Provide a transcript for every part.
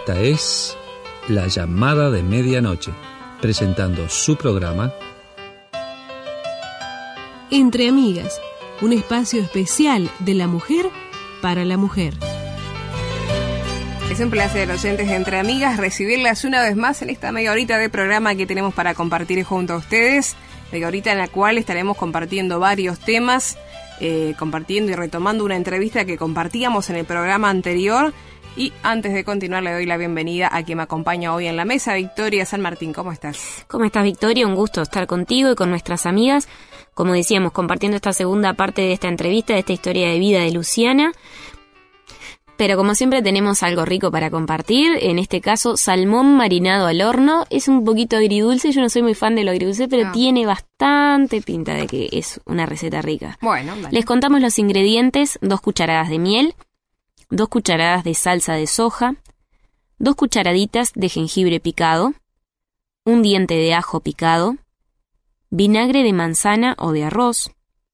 Esta es La Llamada de Medianoche, presentando su programa Entre Amigas, un espacio especial de la mujer para la mujer. Es un placer, oyentes de Entre Amigas, recibirlas una vez más en esta media horita de programa que tenemos para compartir junto a ustedes. Media horita en la cual estaremos compartiendo varios temas, compartiendo y retomando una entrevista que compartíamos en el programa anterior. Y antes de continuar, le doy la bienvenida a quien me acompaña hoy en la mesa, Victoria San Martín. ¿Cómo estás? ¿Cómo estás, Victoria? Un gusto estar contigo y con nuestras amigas. Como decíamos, compartiendo esta segunda parte de esta entrevista, de esta historia de vida de Luciana. Pero como siempre tenemos algo rico para compartir, en este caso salmón marinado al horno. Es un poquito agridulce, yo no soy muy fan de lo agridulce, pero tiene bastante pinta de que es una receta rica. Bueno, vale. Les contamos los ingredientes: 2 cucharadas de miel, 2 cucharadas de salsa de soja, 2 cucharaditas de jengibre picado, 1 diente de ajo picado, vinagre de manzana o de arroz,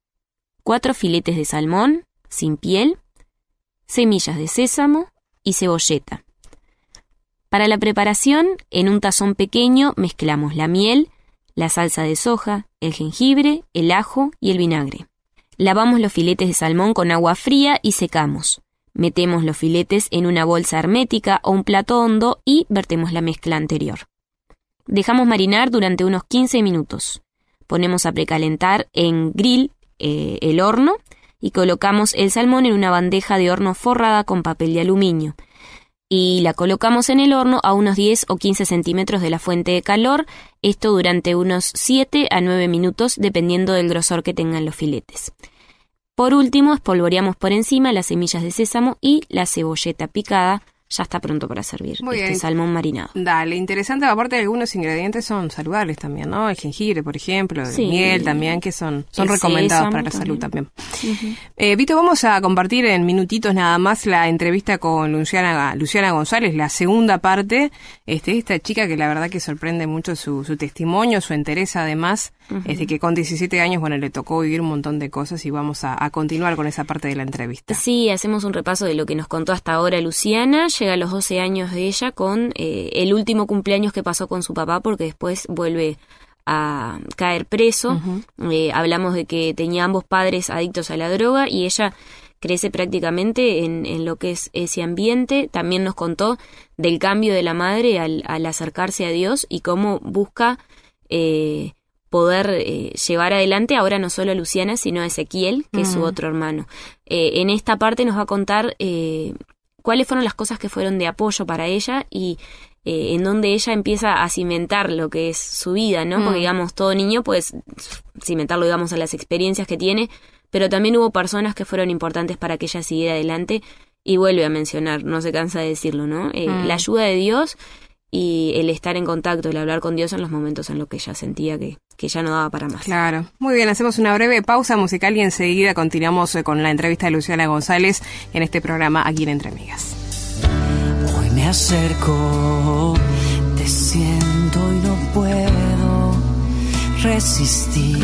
4 filetes de salmón sin piel, semillas de sésamo y cebolleta. Para la preparación, en un tazón pequeño mezclamos la miel, la salsa de soja, el jengibre, el ajo y el vinagre. Lavamos los filetes de salmón con agua fría y secamos. Metemos los filetes en una bolsa hermética o un plato hondo y vertemos la mezcla anterior. Dejamos marinar durante unos 15 minutos. Ponemos a precalentar en grill el horno y colocamos el salmón en una bandeja de horno forrada con papel de aluminio. Y la colocamos en el horno a unos 10 o 15 centímetros de la fuente de calor, esto durante unos 7 a 9 minutos dependiendo del grosor que tengan los filetes. Por último, espolvoreamos por encima las semillas de sésamo y la cebolleta picada. Ya está pronto para servir salmón marinado. Dale, interesante. Aparte de algunos ingredientes son saludables también, ¿no? El jengibre, por ejemplo, el miel también, que son recomendados para la salud también. Vito, vamos a compartir en minutitos nada más la entrevista con Luciana González, la segunda parte. Esta chica que la verdad que sorprende mucho su testimonio, su interés además, que con 17 años, le tocó vivir un montón de cosas y vamos a continuar con esa parte de la entrevista. Sí, hacemos un repaso de lo que nos contó hasta ahora Luciana. Llega a los 12 años de ella con el último cumpleaños que pasó con su papá, porque después vuelve a caer preso. Hablamos de que tenía ambos padres adictos a la droga y ella crece prácticamente en lo que es ese ambiente. También nos contó del cambio de la madre al acercarse a Dios y cómo busca poder llevar adelante ahora no solo a Luciana, sino a Ezequiel, que es su otro hermano. En esta parte nos va a contar cuáles fueron las cosas que fueron de apoyo para ella y en donde ella empieza a cimentar lo que es su vida, ¿no? Porque, digamos, todo niño puede cimentarlo, digamos, a las experiencias que tiene, pero también hubo personas que fueron importantes para que ella siguiera adelante y vuelve a mencionar, no se cansa de decirlo, ¿no? La ayuda de Dios y el estar en contacto, el hablar con Dios en los momentos en los que ella sentía que ya no daba para más. Claro. Muy bien, hacemos una breve pausa musical y enseguida continuamos con la entrevista de Luciana González en este programa aquí en Entre Amigas. Hoy me acerco, te siento y no puedo resistir.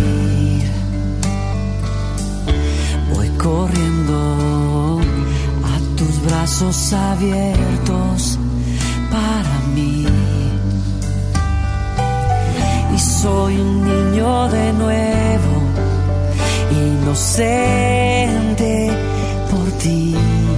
Voy corriendo a tus brazos abiertos para mí. Y soy un niño de nuevo, inocente por ti,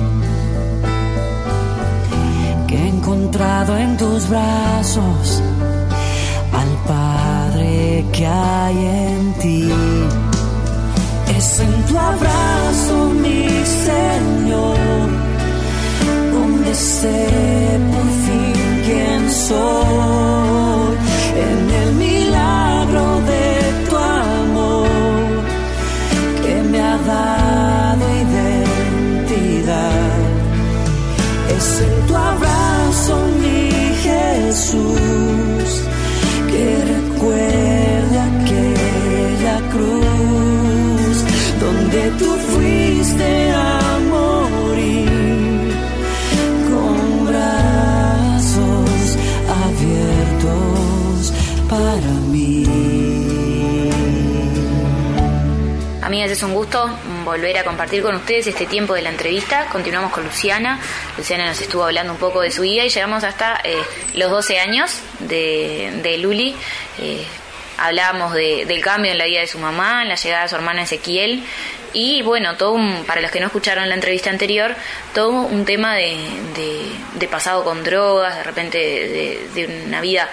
que he encontrado en tus brazos al Padre que hay en ti. Es en tu abrazo, mi Señor, donde sé por fin quién soy, en el milagro de tu amor que me ha dado identidad. Es en tu abrazo, mi Jesús, que recuerde aquella cruz donde tú fuiste a morir con brazos abiertos para mí. Amigas, es un gusto volver a compartir con ustedes este tiempo de la entrevista. Continuamos con Luciana. Luciana nos estuvo hablando un poco de su vida y llegamos hasta los 12 años de Luli. Hablábamos del cambio en la vida de su mamá, en la llegada de su hermana Ezequiel y bueno, para los que no escucharon la entrevista anterior, todo un tema de pasado con drogas, de repente de una vida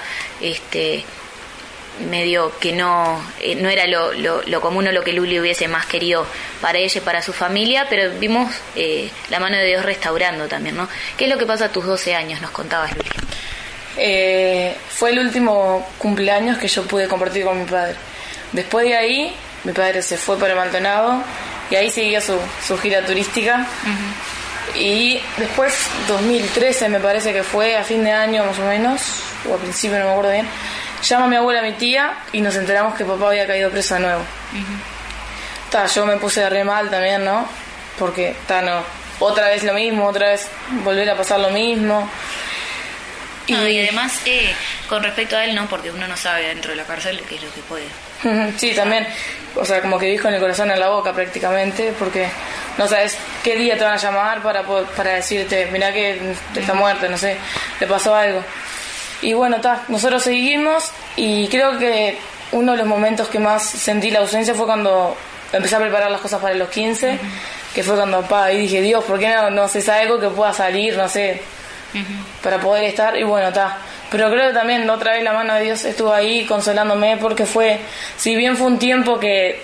medio que no era lo común o lo que Luli hubiese más querido para ella y para su familia, pero vimos la mano de Dios restaurando también, ¿no? ¿Qué es lo que pasa a tus 12 años? Nos contabas, Luli. Fue el último cumpleaños que yo pude compartir con mi padre. Después de ahí, mi padre se fue para Maldonado y ahí seguía su gira turística. Uh-huh. Y después, 2013 me parece que fue, a fin de año más o menos, o a principio, no me acuerdo bien, llama a mi abuela, a mi tía, y nos enteramos que papá había caído preso de nuevo. Uh-huh. Yo me puse re mal también, ¿no? Porque, otra vez lo mismo, otra vez volver a pasar lo mismo. Y además, con respecto a él, no, porque uno no sabe dentro de la cárcel qué es lo que puede. Sí, también, o sea, como que vivís con el corazón en la boca prácticamente, porque no sabes qué día te van a llamar para decirte, mirá que está muerto, no sé, le pasó algo. Y bueno, nosotros seguimos y creo que uno de los momentos que más sentí la ausencia fue cuando empecé a preparar las cosas para los 15, uh-huh. que fue cuando ahí dije, Dios, ¿por qué no haces algo que pueda salir, no sé, uh-huh. para poder estar? Y bueno, pero creo que también otra vez la mano de Dios estuvo ahí consolándome, porque si bien fue un tiempo que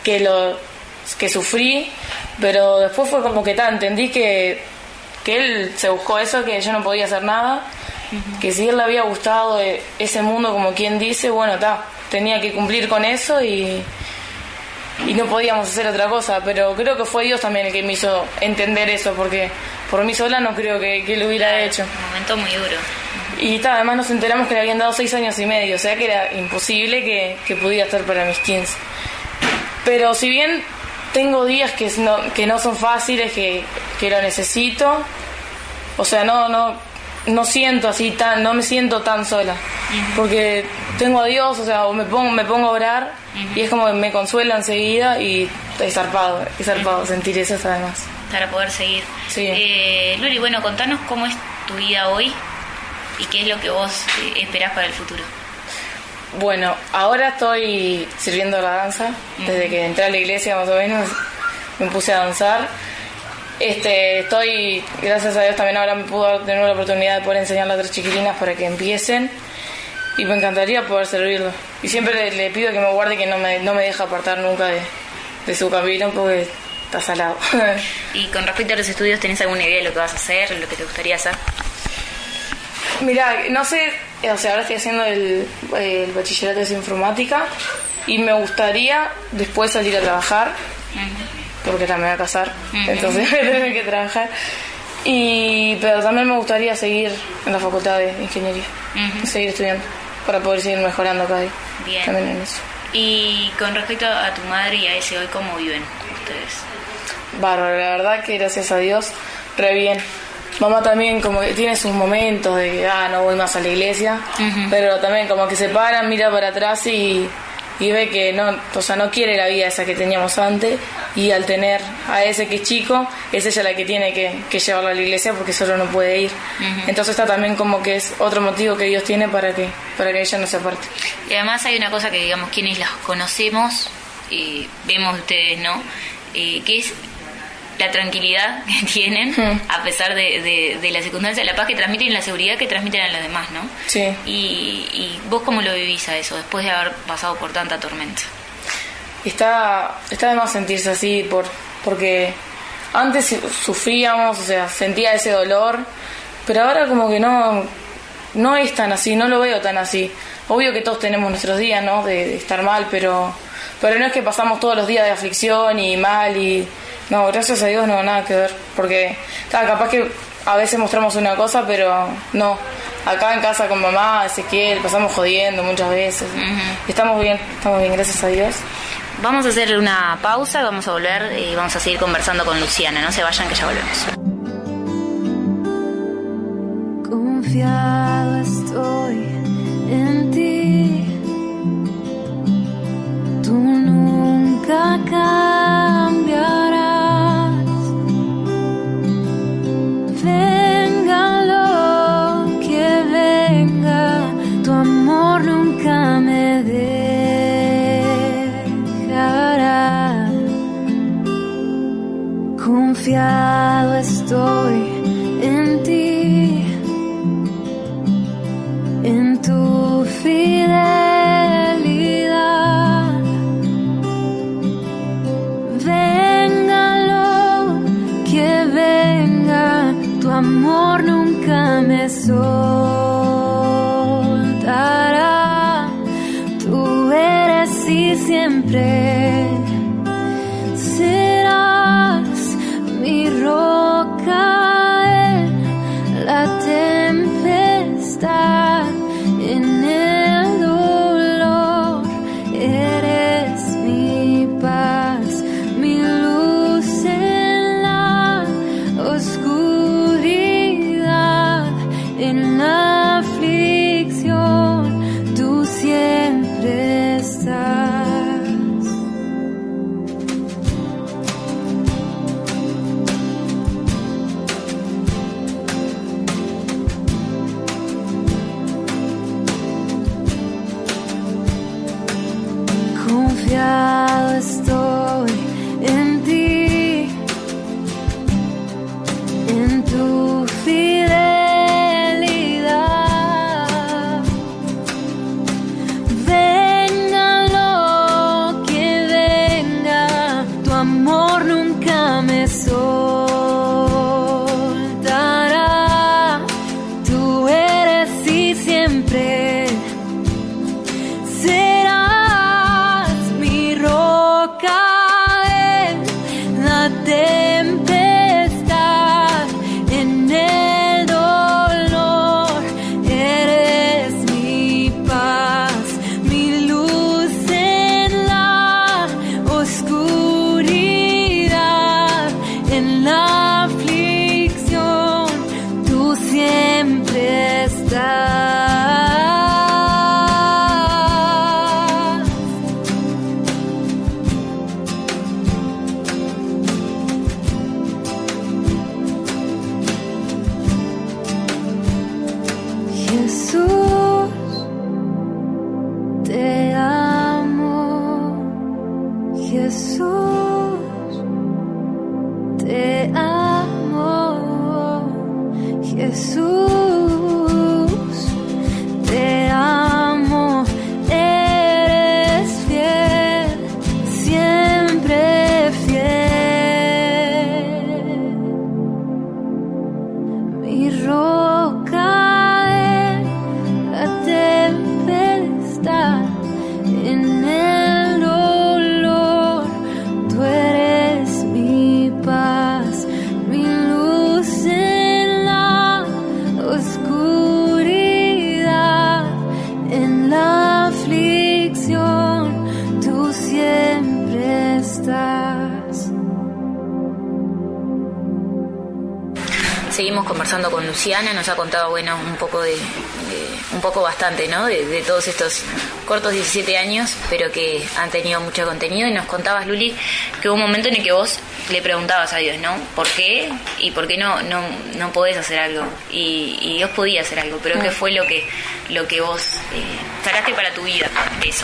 sufrí, pero después fue como que entendí que él se buscó eso, que yo no podía hacer nada, uh-huh. que si él le había gustado ese mundo, como quien dice, bueno, tenía que cumplir con eso y no podíamos hacer otra cosa, pero creo que fue Dios también el que me hizo entender eso, porque por mí sola no creo que lo hubiera hecho. Un momento muy duro. Y además nos enteramos que le habían dado 6 años y medio, o sea que era imposible que pudiera estar para mis 15. Pero si bien tengo días que no son fáciles, que lo necesito, o sea, no siento así no me siento tan sola, uh-huh. porque tengo a Dios, o sea, me pongo a orar, uh-huh. y es como que me consuela enseguida y es zarpado uh-huh. sentir eso además. Para poder seguir. Sí. Luli, bueno, contanos cómo es tu vida hoy y qué es lo que vos esperás para el futuro. Bueno, ahora estoy sirviendo la danza, uh-huh. desde que entré a la iglesia más o menos me puse a danzar. Estoy, gracias a Dios, también ahora me pudo tener la oportunidad de poder enseñarle a otras chiquilinas para que empiecen y me encantaría poder servirlo. Y siempre le pido que me guarde, que no me deje apartar nunca de su camino, porque está salado. Y con respecto a los estudios, ¿tenés alguna idea de lo que vas a hacer, lo que te gustaría hacer? Mirá, no sé, o sea, ahora estoy haciendo el bachillerato de informática y me gustaría después salir a trabajar. Uh-huh. Porque también me voy a casar, uh-huh. entonces voy a tener que trabajar. Pero también me gustaría seguir en la facultad de ingeniería, uh-huh. seguir estudiando, para poder seguir mejorando cada día. Bien. También en eso. Y con respecto a tu madre y a ese hoy, ¿cómo viven ustedes? Bárbaro, la verdad que gracias a Dios, re bien. Mamá también como que tiene sus momentos de que no voy más a la iglesia, uh-huh. pero también como que se para, mira para atrás y ve que no quiere la vida esa que teníamos antes, y al tener a ese que es chico, es ella la que tiene que llevarlo a la iglesia porque solo no puede ir. Uh-huh. Entonces está también como que es otro motivo que Dios tiene para que ella no se aparte. Y además hay una cosa que, digamos, quienes las conocemos, vemos ustedes, ¿no? Que es la tranquilidad que tienen, a pesar de la circunstancia, la paz que transmiten y la seguridad que transmiten a los demás, ¿no? Sí. Y vos, ¿cómo lo vivís a eso, después de haber pasado por tanta tormenta? Está de más sentirse así, porque antes sufríamos, o sea, sentía ese dolor, pero ahora como que no es tan así, no lo veo tan así. Obvio que todos tenemos nuestros días, ¿no?, de estar mal, pero no es que pasamos todos los días de aflicción y mal y... No, gracias a Dios no, nada que ver, porque capaz que a veces mostramos una cosa, pero no. Acá en casa con mamá, Ezequiel, pasamos jodiendo muchas veces. Uh-huh. Estamos bien, gracias a Dios. Vamos a hacer una pausa, vamos a volver y vamos a seguir conversando con Luciana. No se vayan, que ya volvemos. Confiado estoy en ti, tú nunca cambiarás. venga, tu amor nunca me dejará. Confiado estoy en ti, en tu fidelidad. Venga lo que venga, tu amor nunca me soltará. Tú eres y siempre serás mi roca en la tempestad, en el dolor. Eres mi paz, mi luz en la oscuridad, en la aflicción, tú siempre estás. Confiado estoy en ti, en tu fidelidad. Venga lo que venga, tu amor nunca me soltará. Tú eres y siempre serás mi roca en la tempestad, en el dolor. Eres mi paz, mi luz en la oscuridad, en la aflicción, tú siempre estás. Jesús, te amo. Jesús, te amo. Jesús, te amo. Eres fiel, siempre fiel. Mi roca en la tempestad, en el dolor. Tú eres mi paz, mi luz en la oscuridad, en la aflicción, tú siempre estás. Seguimos conversando con Luciana, nos ha contado, bueno, un poco bastante, ¿no? De todos estos cortos 17 años, pero que han tenido mucho contenido. Y nos contabas, Luli, que hubo un momento en el que vos le preguntabas a Dios, ¿no? ¿Por qué? ¿Y por qué no podés hacer algo? Y Dios podía hacer algo, pero ¿qué fue lo que vos sacaste para tu vida de eso?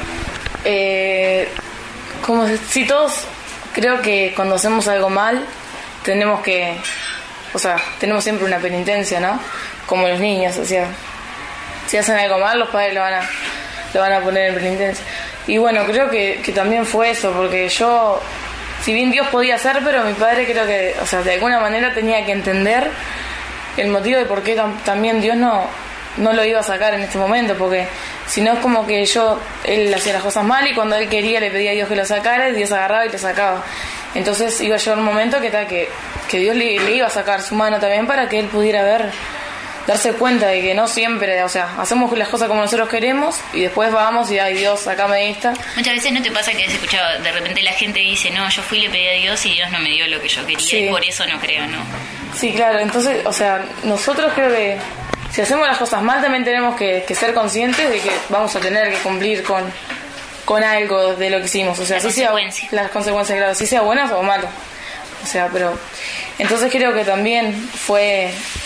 Como si todos, creo que cuando hacemos algo mal, tenemos siempre una penitencia, ¿no? Como los niños, o sea, si hacen algo mal, los padres lo van a poner en penitencia. Y bueno, creo que también fue eso, porque yo, si bien Dios podía hacer, pero mi padre creo que, o sea, de alguna manera tenía que entender el motivo de por qué también Dios no lo iba a sacar en este momento, porque si no es como que él hacía las cosas mal y cuando él quería le pedía a Dios que lo sacara, y Dios agarraba y lo sacaba. Entonces iba a llegar un momento que Dios le iba a sacar su mano también para que él pudiera darse cuenta de que no siempre, o sea, hacemos las cosas como nosotros queremos y después vamos y ay Dios, sacame esta. Muchas veces no te pasa que has escuchado, de repente la gente dice, no, yo fui y le pedí a Dios y Dios no me dio lo que yo quería, sí. Y por eso no creo, ¿no? Sí, claro, entonces, o sea, nosotros creo que si hacemos las cosas mal también tenemos que ser conscientes de que vamos a tener que cumplir con algo de lo que hicimos, o sea, las consecuencias, claro, si sea buenas o malas, o sea, pero entonces creo que también fue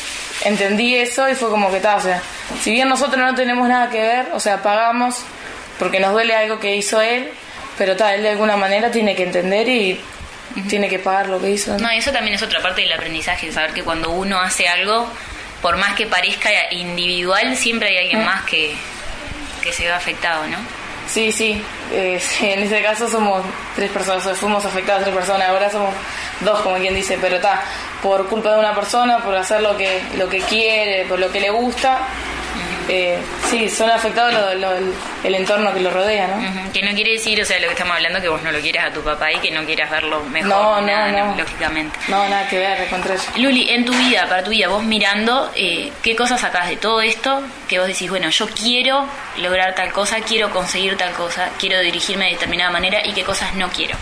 entendí eso y fue como que o sea, si bien nosotros no tenemos nada que ver, o sea, pagamos porque nos duele algo que hizo él, pero él de alguna manera tiene que entender y tiene que pagar lo que hizo. No, eso también es otra parte del aprendizaje, saber que cuando uno hace algo, por más que parezca individual, siempre hay alguien más que se ve afectado, ¿no? Sí, en este caso somos 3 personas, fuimos afectadas 3 personas, ahora somos 2, como quien dice, pero por culpa de una persona, por hacer lo que quiere, por lo que le gusta. Sí, son afectados el entorno que lo rodea, ¿no? Que no quiere decir, o sea, lo que estamos hablando, que vos no lo quieras a tu papá y que no quieras verlo mejor. No, lógicamente. No, nada que ver, al contrario. Luli, para tu vida, vos mirando, ¿qué cosas sacás de todo esto que vos decís, bueno, yo quiero lograr tal cosa, quiero conseguir tal cosa, quiero dirigirme de determinada manera, y qué cosas no quiero?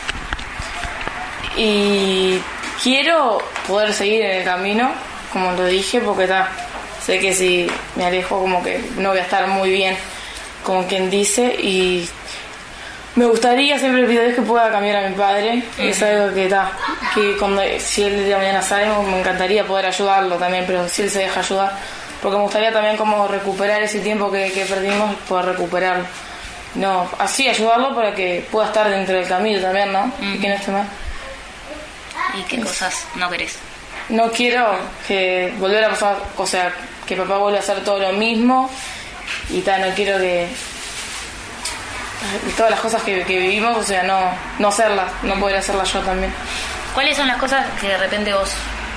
Y quiero poder seguir en el camino, como lo dije, porque sé que si me alejo como que no voy a estar muy bien, como quien dice, y me gustaría, siempre pido a Dios que pueda cambiar a mi padre. Es algo que si él de mañana sale, me encantaría poder ayudarlo también, pero si él se deja ayudar, porque me gustaría también como recuperar ese tiempo que perdimos, poder recuperarlo. No, así ayudarlo para que pueda estar dentro del camino también, ¿no? Y que no esté mal. ¿Y qué cosas no querés? No quiero que volver a pasar, o sea, que papá vuelva a hacer todo lo mismo, y no quiero que todas las cosas que vivimos, o sea, no hacerlas, no poder hacerlas yo también. ¿Cuáles son las cosas que de repente vos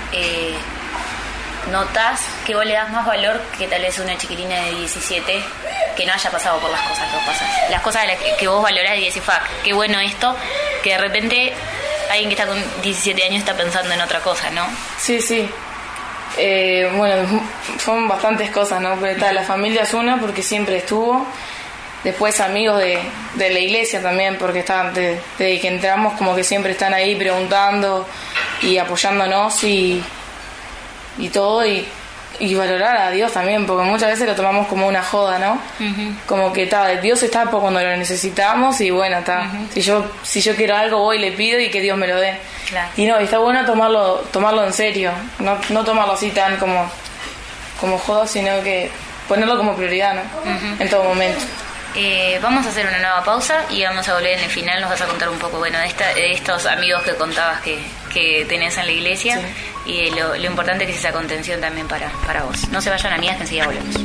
notás que vos le das más valor que tal vez una chiquitina de 17 que no haya pasado por las cosas que vos pasás? Las cosas que vos valorás y decís, qué bueno esto, que de repente alguien que está con 17 años está pensando en otra cosa, ¿no? Sí. Bueno, son bastantes cosas, ¿no? Pero la familia es una, porque siempre estuvo. Después amigos de la iglesia también, porque desde que entramos como que siempre están ahí preguntando y apoyándonos y todo, y valorar a Dios también, porque muchas veces lo tomamos como una joda, ¿no? Como que Dios está por cuando lo necesitamos, y bueno, si yo quiero algo, voy y le pido y que Dios me lo dé. Claro. Y está bueno tomarlo en serio, no tomarlo así tan como joda, sino que ponerlo como prioridad, ¿no? En todo momento. Vamos a hacer una nueva pausa y vamos a volver en el final. Nos vas a contar un poco, bueno, de estos amigos que contabas que tenés en la iglesia, sí, y lo importante que es esa contención también para vos. No se vayan, amigas, que enseguida volvemos.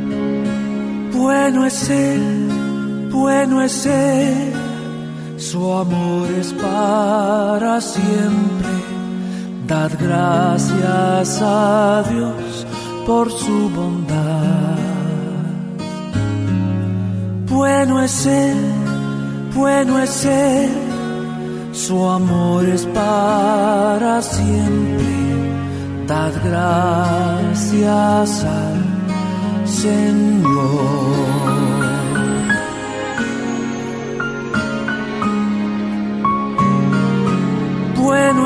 Bueno es Él, su amor es para siempre. Dad gracias a Dios por su bondad. Bueno es Él, su amor es para siempre. Dad gracias al Señor. Bueno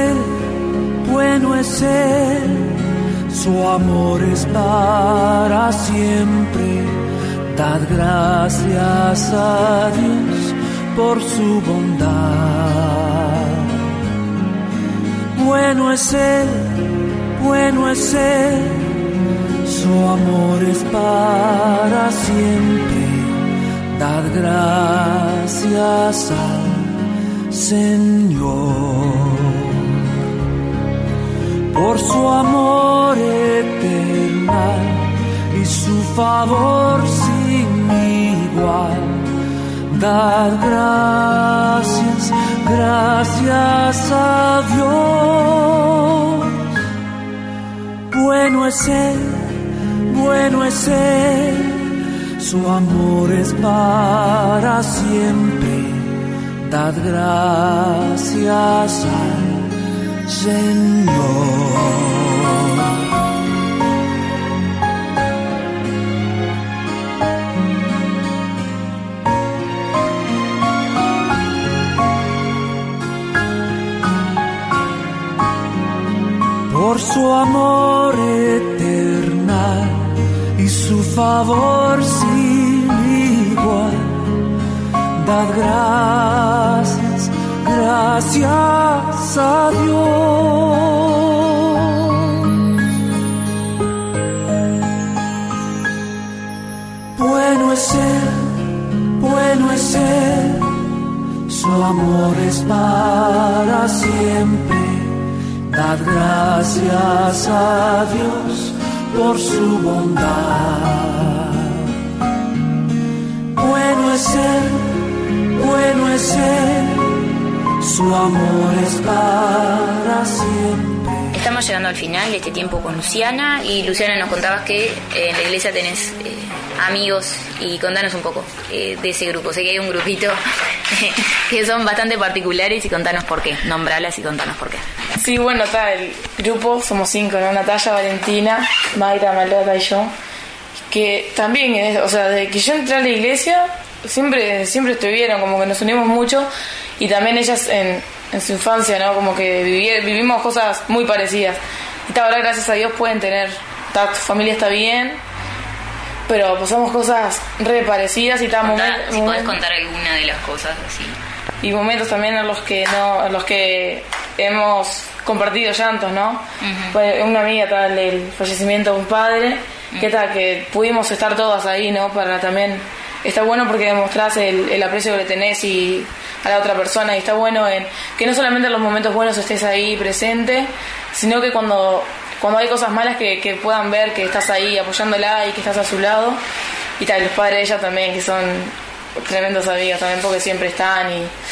es Él, su amor es para siempre. Dad gracias a Dios por su bondad. Bueno es Él, su amor es para siempre. Dad gracias al Señor por su amor eterno y su favor sin igual. Dad gracias a Dios. Bueno es Él, su amor es para siempre. Dad gracias al Señor. Por su amor eterno y su favor sin igual. Dad gracias a Dios. Bueno es Él, su amor es para siempre. Dad gracias a Dios por su bondad. Bueno es Él, su amor es para siempre. Estamos llegando al final de este tiempo con Luciana, y Luciana, nos contabas que en la iglesia tenés amigos, y contanos un poco de ese grupo. Sé que hay un grupito que son bastante particulares, y contanos por qué, nombralas y contanos por qué. Sí, bueno, está el grupo, somos 5, ¿no? Natalia, Valentina, Mayra, Malota y yo, que también, o sea, desde que yo entré a la iglesia, siempre estuvieron, como que nos unimos mucho, y también ellas en su infancia, ¿no? Como que vivimos cosas muy parecidas. Y ahora, gracias a Dios, pueden tener, tu familia está bien, pero pasamos cosas re parecidas, y si podés contar alguna de las cosas así. Y momentos también en los que hemos compartido llantos, ¿no? Uh-huh. Una amiga, tal, el fallecimiento de un padre, que pudimos estar todas ahí, ¿no? Para también, está bueno porque demostrás el aprecio que le tenés y a la otra persona, y está bueno que no solamente en los momentos buenos estés ahí presente, sino que cuando hay cosas malas que puedan ver que estás ahí apoyándola y que estás a su lado. Y tal, los padres de ella también, que son tremendos amigas también, porque siempre están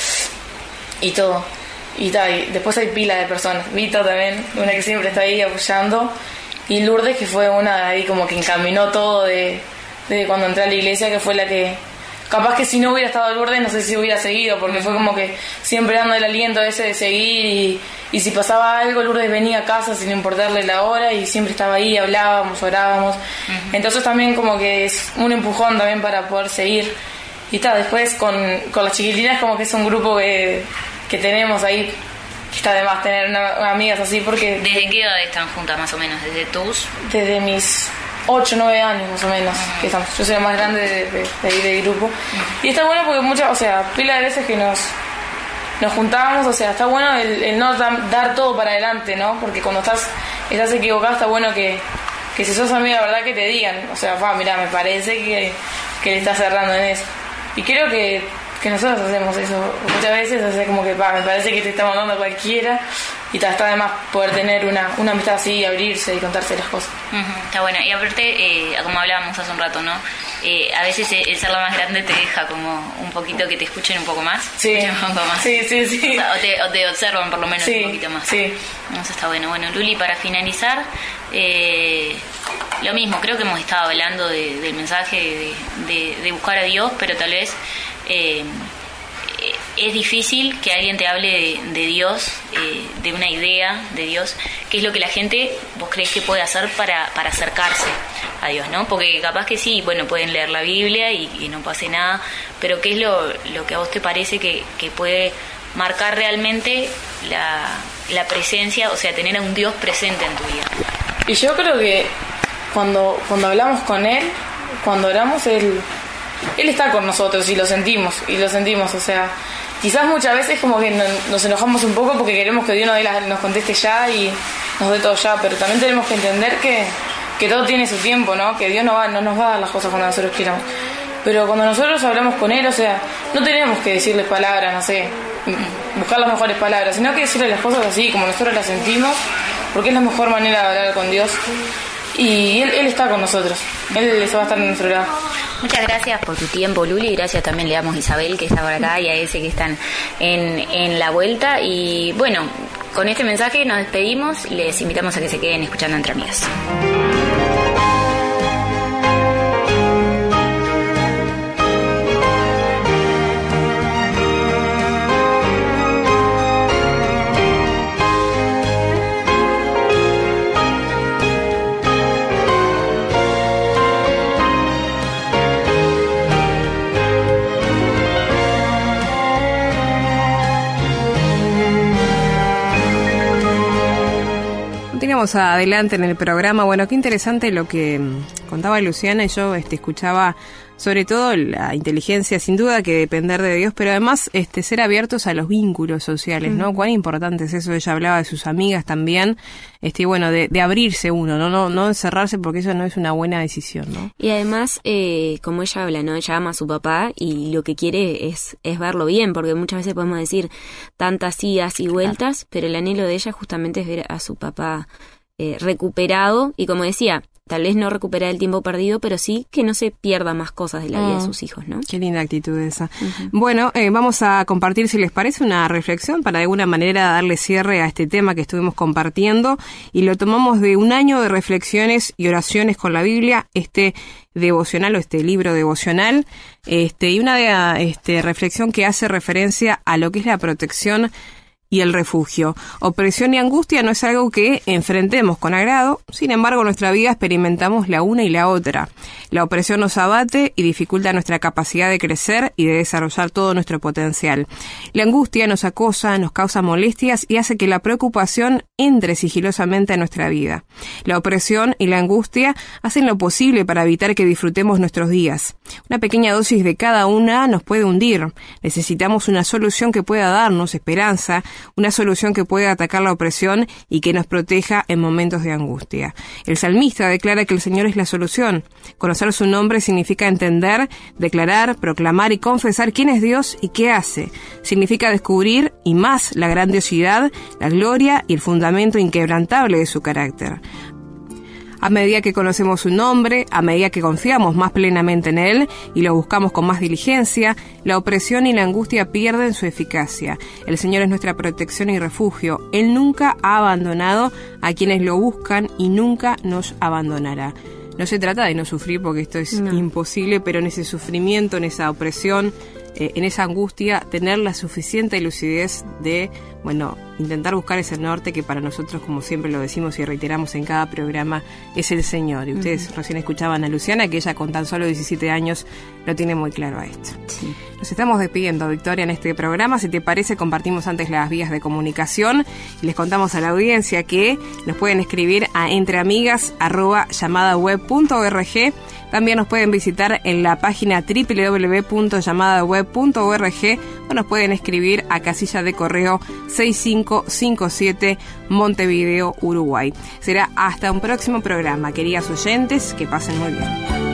y todo. Y tal, y después hay pila de personas. Vito también, una que siempre está ahí apoyando. Y Lourdes, que fue una de ahí como que encaminó todo de cuando entré a la iglesia, que fue la que... Capaz que si no hubiera estado Lourdes, no sé si hubiera seguido, porque fue como que siempre dando el aliento ese de seguir, y si pasaba algo, Lourdes venía a casa sin importarle la hora, y siempre estaba ahí, hablábamos, orábamos. Uh-huh. Entonces también como que es un empujón también para poder seguir. Y está, después con las chiquilinas, como que es un grupo que tenemos ahí, que está de más tener amigas así, porque... ¿Desde qué edad están juntas más o menos? Desde mis 8 o 9 años más o menos, uh-huh, que estamos. Yo soy la más grande de ahí del grupo. Uh-huh. Y está bueno porque pila de veces que nos juntábamos, o sea, está bueno el no dar todo para adelante, ¿no? Porque cuando estás equivocado, está bueno que si sos amiga, la verdad, que te digan, o sea, mirá, me parece que le estás cerrando en eso. Y creo que nosotros hacemos eso muchas veces, o sea, como que me parece que te está mandando a cualquiera, y está de más poder tener una amistad así, abrirse y contarse las cosas. Uh-huh, está bueno. Y aparte, como hablábamos hace un rato, ¿no? A veces el ser la más grande te deja como un poquito que te escuchen un poco más. Sí. Un poco más. Sí. O te observan por lo menos un poquito más. Sí. Eso está bueno. Bueno, Luli, para finalizar, lo mismo, creo que hemos estado hablando del mensaje de buscar a Dios, pero tal vez es difícil que alguien te hable de Dios, de una idea de Dios. ¿Qué es lo que la gente, vos crees que puede hacer para acercarse a Dios, ¿no? Porque capaz que sí, bueno, pueden leer la Biblia y no pase nada, pero ¿qué es lo que a vos te parece que puede marcar realmente la presencia, o sea, tener a un Dios presente en tu vida? Y yo creo que cuando hablamos con Él, cuando oramos, Él está con nosotros y lo sentimos, o sea, quizás muchas veces como que nos enojamos un poco porque queremos que Dios nos conteste ya y nos dé todo ya, pero también tenemos que entender que todo tiene su tiempo, ¿no? Que Dios no nos va a dar las cosas cuando nosotros queramos. Pero cuando nosotros hablamos con Él, o sea, no tenemos que decirles palabras, no sé, buscar las mejores palabras, sino que decirle las cosas así, como nosotros las sentimos, porque es la mejor manera de hablar con Dios. Y Él está con nosotros, Él va a estar en nuestro lado. Muchas gracias por tu tiempo, Luli. Gracias también le damos a Isabel, que está por acá, y a ese que están en la vuelta. Y bueno, con este mensaje nos despedimos. Les invitamos a que se queden escuchando Entre Amigas. Continuamos adelante en el programa. Bueno, qué interesante lo que Contaba Luciana y yo escuchaba sobre todo la inteligencia, sin duda que depender de Dios, pero además ser abiertos a los vínculos sociales, ¿no? Cuán importante es eso. Ella hablaba de sus amigas también, bueno, de abrirse uno, no encerrarse, porque eso no es una buena decisión, ¿no? Y además, como ella habla, ¿no? Ella ama a su papá y lo que quiere es verlo bien, porque muchas veces podemos decir tantas idas y vueltas, pero el anhelo de ella justamente es ver a su papá recuperado y, como decía, tal vez no recuperar el tiempo perdido, pero sí que no se pierda más cosas de la vida de sus hijos, ¿no? Qué linda actitud esa. Bueno, vamos a compartir, si les parece, una reflexión para de alguna manera darle cierre a este tema que estuvimos compartiendo, y lo tomamos de un año de reflexiones y oraciones con la Biblia, devocional o libro devocional, y una reflexión que hace referencia a lo que es la protección y el refugio. Opresión y angustia no es algo que enfrentemos con agrado, sin embargo, en nuestra vida experimentamos la una y la otra. La opresión nos abate y dificulta nuestra capacidad de crecer y de desarrollar todo nuestro potencial. La angustia nos acosa, nos causa molestias y hace que la preocupación entre sigilosamente en nuestra vida. La opresión y la angustia hacen lo posible para evitar que disfrutemos nuestros días. Una pequeña dosis de cada una nos puede hundir. Necesitamos una solución que pueda darnos esperanza, una solución que pueda atacar la opresión y que nos proteja en momentos de angustia. El salmista declara que el Señor es la solución. Conocer su nombre significa entender, declarar, proclamar y confesar quién es Dios y qué hace. Significa descubrir, y más, la grandiosidad, la gloria y el fundamento inquebrantable de su carácter. A medida que conocemos su nombre, a medida que confiamos más plenamente en Él y lo buscamos con más diligencia, la opresión y la angustia pierden su eficacia. El Señor es nuestra protección y refugio. Él nunca ha abandonado a quienes lo buscan y nunca nos abandonará. No se trata de no sufrir, porque esto es imposible, pero en ese sufrimiento, en esa opresión, en esa angustia, tener la suficiente lucidez de, intentar buscar ese norte que para nosotros, como siempre lo decimos y reiteramos en cada programa, es el Señor. Y ustedes recién escuchaban a Luciana, que ella con tan solo 17 años lo tiene muy claro a esto. Sí. Nos estamos despidiendo, Victoria, en este programa. Si te parece, compartimos antes las vías de comunicación y les contamos a la audiencia que nos pueden escribir a entreamigas@llamadaweb.org. También nos pueden visitar en la página www.llamadaweb.org o nos pueden escribir a casilla de correo 6557 Montevideo, Uruguay. Será hasta un próximo programa. Queridas oyentes, que pasen muy bien.